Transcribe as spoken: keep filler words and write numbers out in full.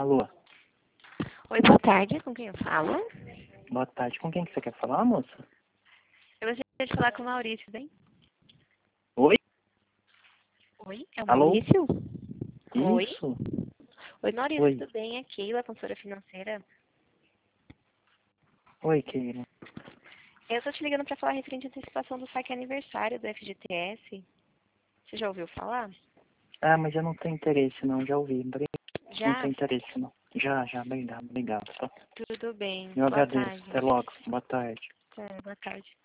Alô, Oi, boa tarde. Com quem eu falo? boa tarde. Com quem que você quer falar, moça? Eu gostaria de falar com o Maurício, bem? Oi? Oi, é o Alô? Maurício? Oi. Isso? Oi, Maurício, Oi. tudo bem? É Keila, consultora financeira. Oi, Keila. Eu estou te ligando para falar referente à antecipação do saque aniversário do F G T S. Você já ouviu falar? Ah, mas eu não tenho interesse, não. Já ouvi. Obri- Não Já? tenho interesse, não. Já, já. Obrigado, obrigado. Tá? Tudo bem. Eu Boa agradeço. tarde. Até logo. Boa tarde. É, boa tarde.